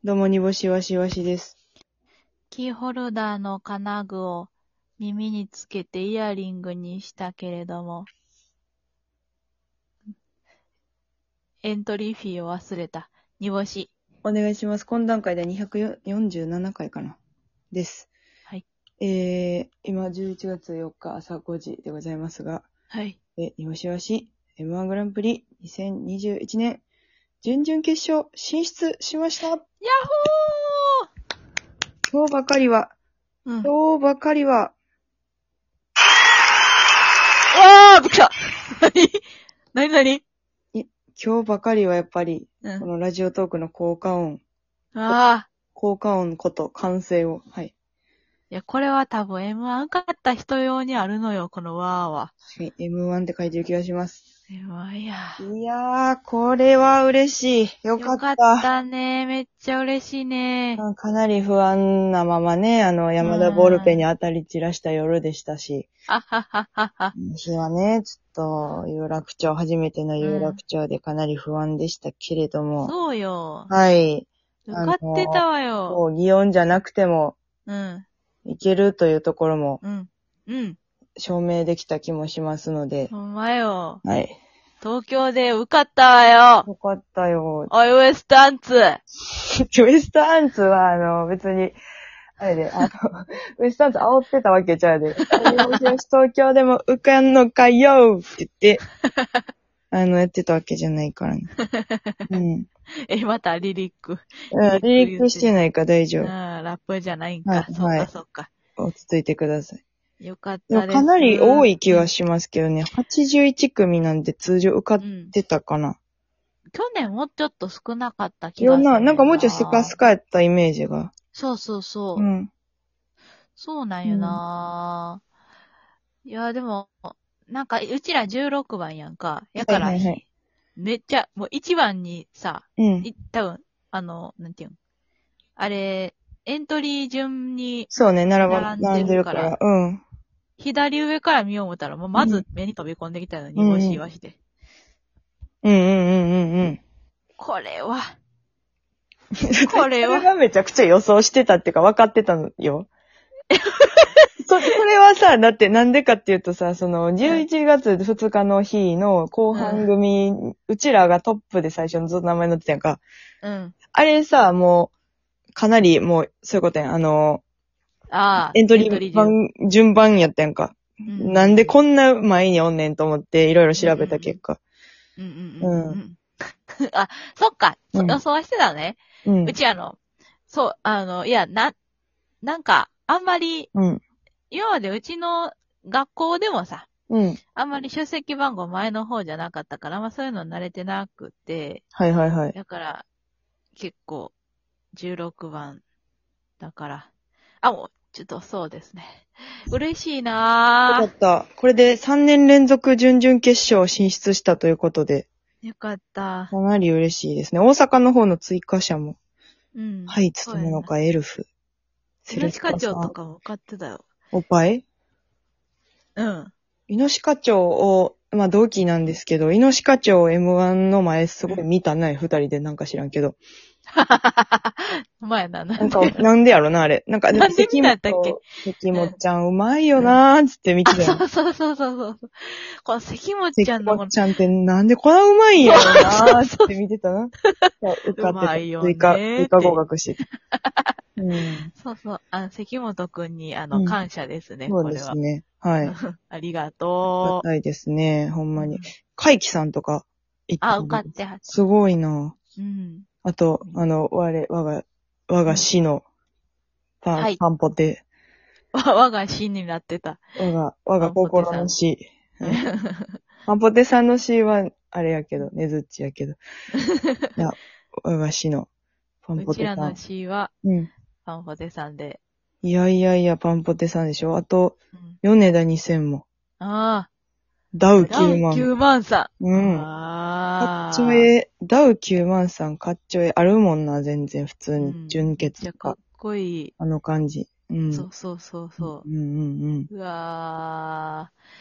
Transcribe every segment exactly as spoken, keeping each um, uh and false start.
どうも、煮干しわしわしです。 キーホルダーの金具を耳につけてイヤリングにしたけれども、エントリーフィーを忘れた。煮干し。 お願いします。今段階でにひゃくよんじゅうななかいかな。です。 はい。 えー、今じゅういちがつよっか朝ごじでございますが、 はい。 え、煮干しわし、エムワン グランプリにせんにじゅういちねん、準々決勝進出しました。 ヤッホ今日ばかりは、 ーうん。 今日ばかりは、 わーびっくりしたなになに今日ばかりはやっぱり、 うん。 このラジオトークの効果音、 ああ。 効果音こと完成を、はい。 いや、これは多分 エムワン 受かった人用にあるのよ、このわーは。 エムワン って書いてる気がします。 エムワン や。 いやー、これは嬉しい。よかった。 よかったね。めっちゃ嬉しいね。 かなり不安なままね、あの、山田ボールペンに当たり散らした夜でしたし、 あはははは。 日はね、ちょっと、有楽町、初めての有楽町でかなり不安でしたけれども、 そうよ。 はい。 受かってたわよ。 そう、擬音じゃなくても、 うん。 いけるというところも、 うん。うん。 証明できた気もしますので、 ほんまよ。 はい。 東京で受かったわよ。 よかったよ。 おい、ウエスタンツ。 ウエスタンツは、あの、別に、あれで、あの、ウエスタンツ煽ってたわけちゃうで。東京でも受かんのかよって言って、あの、やってたわけじゃないからね。うん。 え、またリリック。 うん、リリックしてないか大丈夫。 ああ、ラップじゃないんか。 はいそうか、 はいそうか。 落ち着いてください。 よかっでもたです。 かなり多い気はしますけどね。はちじゅういちくみなんで通常受かってたかな。 去年もうちょっと少なかった気いやな、 がする。 なんかもうちょいスカスカやったイメージが。 そうそうそう。 うん。 そうなんよな、いや、でも、なんか、うちらじゅうろくばんやんか。やから、 はいはいはい。 めっちゃ、もういちばんにさ、 うん。 い多分、あの、なんていうん。あれ、エントリー順にそうね、並ば、 並ん並んでるから、 でるから。うん。 左上から見よう思ったら、もうまず目に飛び込んできたの、煮干しわしで。 うんうんうんうんうん。 これは、これは。 それがめちゃくちゃ予想してたっていうか分かってたのよ。そ、それはさ、だってなんでかっていうとさ、その、じゅういちがつふつかの日の後半組、うん、うちらがトップで最初のずっと名前載ってたやんか。 うん。 あれさ、もう、かなりもう、そういうことやん。あの、 ああ、 エントリー番、順番やったやんか。うん、なんでこんな前におんねんと思っていろいろ調べた結果。 うんうんうん。うん。あ、そっか。うん、予想はしてたね。うん。うちあの、そう、あの、いや、な、なんか、あんまり、うん。今までうちの学校でもさ、うん。あんまり出席番号前の方じゃなかったから、まあそういうの慣れてなくて。 はいはいはい。 だから、結構、じゅうろくばん。だから。あ、もう、ちょっとそうですね。嬉しいなぁ。 よかった。これでさんねん連続準々決勝進出したということで。 よかった。 かなり嬉しいですね。大阪の方の追加者も。 うん。 はい、つとものか、エルフ。 セルフ課長とかも受かってたよ。 おっぱいうん。イノシカチョウを、まあ同期なんですけど、イノシカチョウを エムワン の前すごい見たね、二、うん、人でなんか知らんけど。 うまいな、なんで。 なんか、なんでやろな、あれ。なんか、 なんで見たんだっけ関本ちゃんうまいよなーつって見てたよ、 うん。そうそうそうそう。この関本ちゃんの関本ちゃんってなんでこんなうまいんやろなーつって見てたな。受かってた。うまいよねー追加、追加合格してた。 うん、そうそう。あの、関本くんに、あの、うん、感謝ですね、 そうですね。はい。 ありがとう。 ありがたいですね、ほんまに。海輝さんとか行ってあ、受かってはった。 すごいな。 うん。 あと、あの、我、我が、我が死のパン、はい、パンポテ。 我が死になってた。 我が、我が心の死。パンポテさんの死は、あれやけど、ねずっちやけど。いや、我が死のパンポテさん。うちらの死は、うん。パンポテさんで。 いやいやいや、パンポテさんでしょ。あと、うん、米田にせんも。 ああ。 ダウきゅうまん。ダウきゅうまんさん。うん。ああ。かっちょえ、ダウきゅうまんさんかっちょえ、あるもんな、全然、普通に、純潔とか。めっちゃかっこいい。 あの感じ。うん。 そうそうそうそう。 うんうんうん。 うわ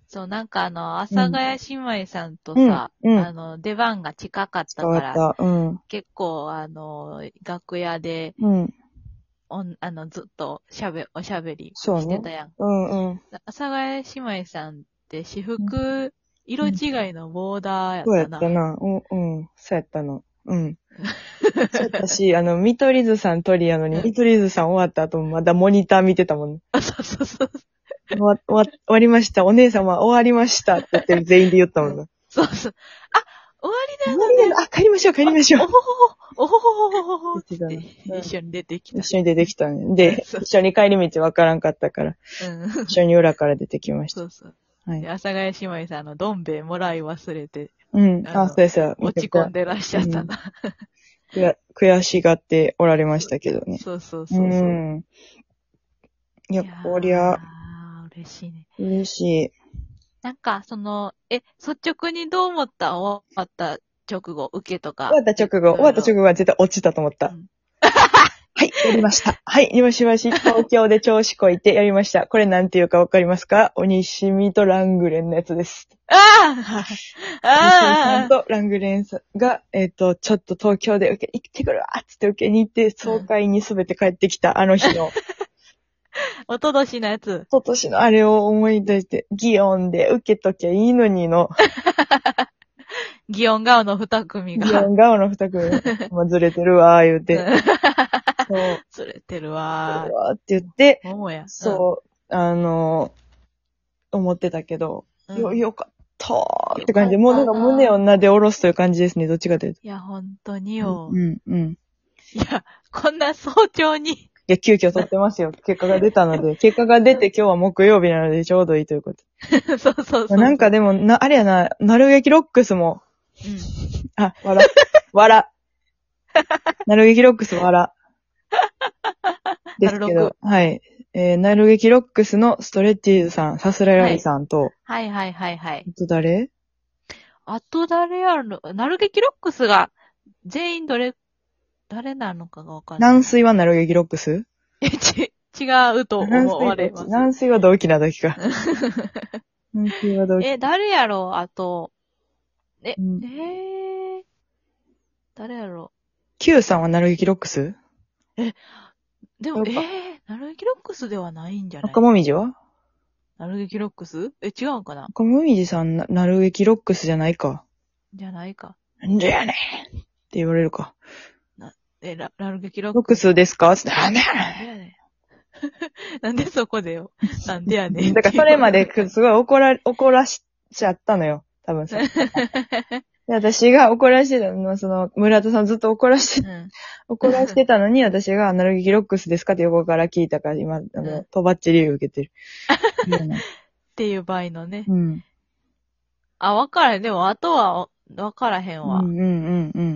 そう、なんかあの、阿佐ヶ谷姉妹さんとさ、うんうん、あの、出番が近かったから、うん、結構あの、楽屋で、うん、おあの、ずっとしゃべ、おしゃべりしてたやん。そうね。うんうん。阿佐ヶ谷姉妹さんって私服、色違いのボーダーやったな。 そうやったな。うん、うん。そうやったの。うん。そうやったし、あの、見取り図さん撮りやのに、うん、見取り図さん終わった後もまだモニター見てたもんね。 あ、そうそうそう。 終わ、終わ、終わりました。お姉様終わりましたって言って全員で言ったもんな。うん、 そうそう。あ、終わりなのね。終わりなの。 あ、帰りましょう、帰りましょう。 おほほほ、おほほほほほほって一緒に出てきた。 一緒に出てきたね。で、一緒に帰り道わからんかったから、うん、一緒に裏から出てきました。 そうそう。はい。で、阿佐ヶ谷姉妹さんのどん兵衛もらい忘れて。 うん。あ、そうです。 落ち込んでらっしゃったな。 うん、悔悔しがっておられましたけどね。 そうそうそうそう。うん。 いや、こりゃ。 嬉しいね。 嬉しい。 なんか、その、え、率直にどう思った？終わった直後、受けとか。 終わった直後、終わった直後は絶対落ちたと思った。うんはい、やりました。はい、よしよし、東京で調子こいてやりました。これなんていうかわかりますか？鬼しみとラングレンのやつです。 ああああさんとラングレンさんが、えっ、ー、と、ちょっと東京で受け、行ってくるわつって受けに行って、爽快にすべて帰ってきた、あの日の。 おととしのやつ。 おととしのあれを思い出して、ギオンで受けときゃいいのにの。 ギオン顔の二組が。 ギオン顔の二組が。まあ、ずれてるわ、言うて。 そう。ずれてるわー。 ずれてるわーって言って、 もや。 そう、うん、あの、思ってたけど、うん、よ、よかったーって感じで、もうなんか胸をなで下ろすという感じですね、どっちかというと。 いや、ほんとによ。 うん、うん。 いや、こんな早朝に。いや、急遽撮ってますよ。結果が出たので。結果が出て今日は木曜日なのでちょうどいいということ。 そうそうそうそう。 なんかでも、な、あれやな、なるべきロックスも。うん。あ、わら。わら。なるべきロックスわら。ですけど、はい。えー、なるべきロックスのストレッチーズさん、さすらいらりさんと。 はいはいはいはい。 あと誰あと誰やるの？なるべきロックスが全員どれ、誰なのかがわかんない。 軟水はなるべきロックスえ、ち、違うと思われます。 軟水は同期なだけか。軟水は同期。 え、誰やろうあと、え、うん、えー、誰やろう Q さんはなるべきロックスえ、でも、えー、なるべきロックスではないんじゃない？ 赤もみじはなるべきロックスえ、違うんかな？ 赤もみじさんな、なるべきロックスじゃないか。 じゃないか。 なんでやねんって言われるか。 な、え、な、なるべきロックス。ロックスですかなんでやねん。なんでそこでよ。なんでやねん。 だからそれまですごい怒ら、怒らしちゃったのよ。多分さ。で私が怒らしてたの、その、村田さんずっと怒らして、うん、怒らしてたのに、私がアナロギロックスですかって横から聞いたから、今、あの、とばっちり受けてる。 っていう場合のね。 うん。 あ、わからへん。でも、あとは、わからへんわ。 うんうんうんうんうん。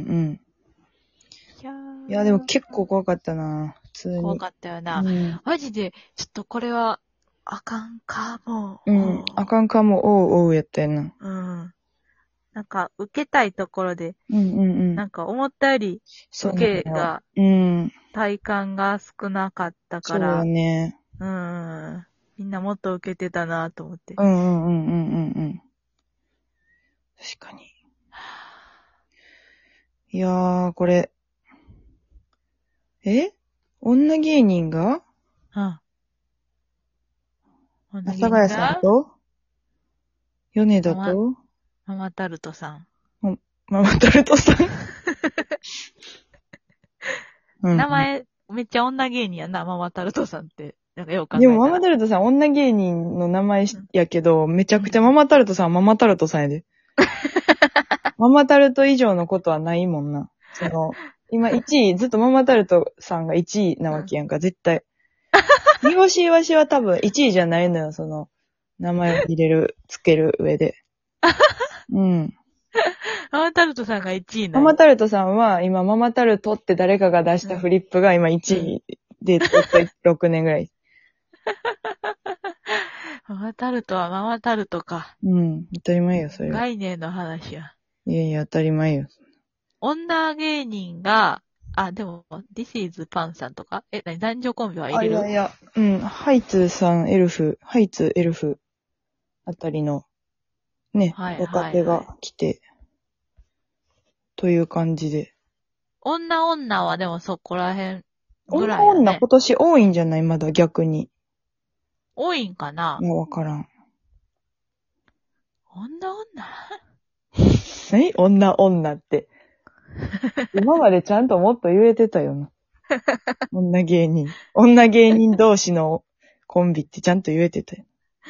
いやー。いや、でも結構怖かったな。普通に。 怖かったよな。うん、マジで、ちょっとこれは、あかんかも。 うん。あかんかも、おうおうやったよな。 うん。なんか、受けたいところで、 うんうんうん。 なんか思ったより、受けが、うん。体感が少なかったから。 そうね。 うん。みんなもっと受けてたなと思って。 うんうんうんうんうんうん。確かに。いやー、これ。え女芸人がうん。 阿佐ヶ谷さんと米田とママタルトさん。 ママタルトさん、 うん、名前、めっちゃ女芸人やな、ママタルトさんって。なんかよく考えたら。 でもママタルトさん女芸人の名前やけど、うん、めちゃくちゃママタルトさんはママタルトさんやで。ママタルト以上のことはないもんな。その、今いちい、ずっとママタルトさんがいちいなわけやんか、絶対。煮干しイワシは多分いちいじゃないのよ、その、名前を入れる、つける上で。うん。 ママタルトさんがいちいなママタルトさんは、今、ママタルトって誰かが出したフリップが今いちいで、ずっとろくねんぐらい。 ママタルトはママタルトか。 うん。当たり前よ、それは。 概念の話や。 いやいや、当たり前よ。 女芸人が、あ、でも、This is パンさんとかえ、なに男女コンビは入れる？ あ、いやいや、うん。ハイツさん、エルフ、ハイツ、エルフ。 あたりの、ね、 はいはいはい若手が来て、という感じで。 女女はでもそこら辺ぐら女いやね。 女今年多いんじゃないまだ逆に。 多いんかないや、わからん。 女女え女女って。今までちゃんともっと言えてたよな。女芸人。女芸人同士のコンビってちゃんと言えてたよ。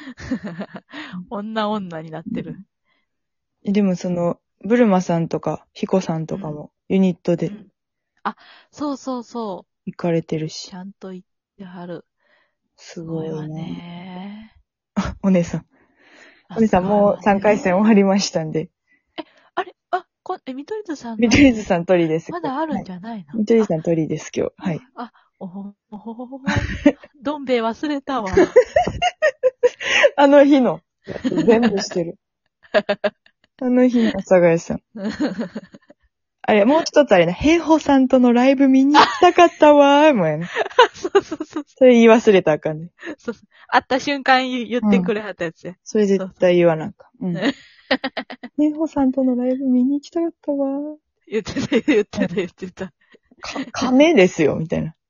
女女になってる。 でもその、ブルマさんとか、ヒコさんとかも、ユニットで、 うん、あ、そうそうそう。 行かれてるし。 ちゃんと言ってはる。 すごいわね。 あ、お姉さん。お姉さんもうさんかい戦終わりましたんで。 え、あれあ、こ、え、見取り図さん見取り図さん鳥です。 まだあるんじゃないの、 見取り図さん鳥です、今日。はい。 あ、おほおほほほ。どん兵衛忘れたわ。 あの日の、全部してる。あの日の阿佐ヶ谷さん。あれ、もう一つあれな、平穂さんとのライブ見に行きたかったわー、もうやね。 そうそうそう。 それ言い忘れたらあかんね。 そうそう。会った瞬間言言ってくれはったやつや。 それ絶対言わなあかん。うん。平穂さんとのライブ見に行きたかったわー。 言ってた、言ってた、言ってた。 か、亀ですよ、みたいな。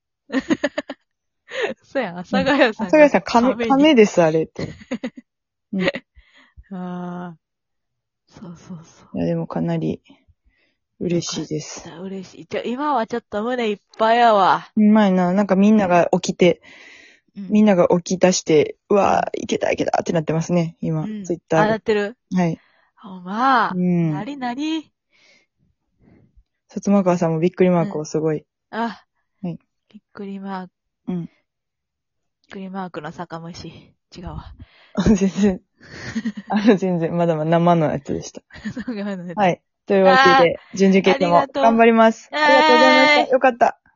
そうやん、阿佐ヶ谷さん。 阿佐ヶ谷さん、亀、亀です、あれって。うん、 ああ。そうそうそう。 いや、でもかなり、嬉しいです。 嬉しい。じゃ、今はちょっと胸いっぱいやわ。 うまいな。なんかみんなが起きて、うん、みんなが起き出して、うわー、いけたいけたってなってますね、今、うん、ツイッター。 あ、なってる？ はい。 ほんま。 うん。 なりなり。薩摩川さんもびっくりマークをすごい。 うん、あ。 はい。 びっくりマーク。うん。びっくりマークの酒蒸し。違うわ。 全然。あの、全然、まだまだ生のやつでした。はい。というわけで、準々決勝も頑張ります。ありがとうございました。よかった。